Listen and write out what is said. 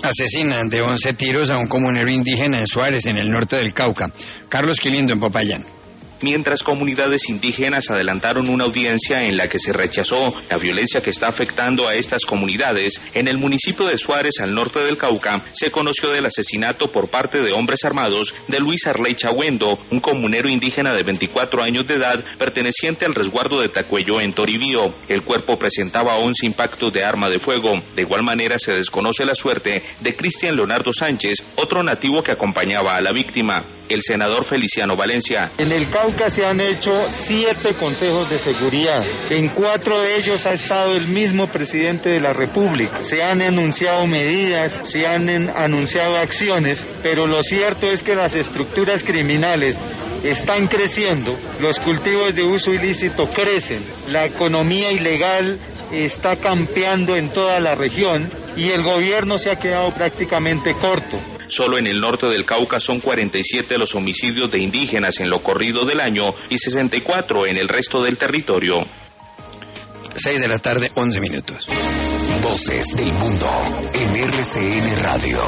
Asesinan de 11 tiros a un comunero indígena en Suárez, en el norte del Cauca. Carlos Quilindo, en Popayán. Mientras comunidades indígenas adelantaron una audiencia en la que se rechazó la violencia que está afectando a estas comunidades, en el municipio de Suárez, al norte del Cauca, se conoció del asesinato por parte de hombres armados de Luis Arley Chagüendo, un comunero indígena de 24 años de edad, perteneciente al resguardo de Tacuello, en Toribío. El cuerpo presentaba 11 impactos de arma de fuego. De igual manera, se desconoce la suerte de Cristian Leonardo Sánchez, otro nativo que acompañaba a la víctima. El senador Feliciano Valencia. En el Cauca se han hecho 7 consejos de seguridad. En 4 de ellos ha estado el mismo presidente de la República. Se han anunciado medidas, se han anunciado acciones, pero lo cierto es que las estructuras criminales están creciendo, los cultivos de uso ilícito crecen, la economía ilegal está campeando en toda la región y el gobierno se ha quedado prácticamente corto. Solo en el norte del Cauca son 47 los homicidios de indígenas en lo corrido del año y 64 en el resto del territorio. 6 de la tarde, 11 minutos. Voces del mundo en RCN Radio.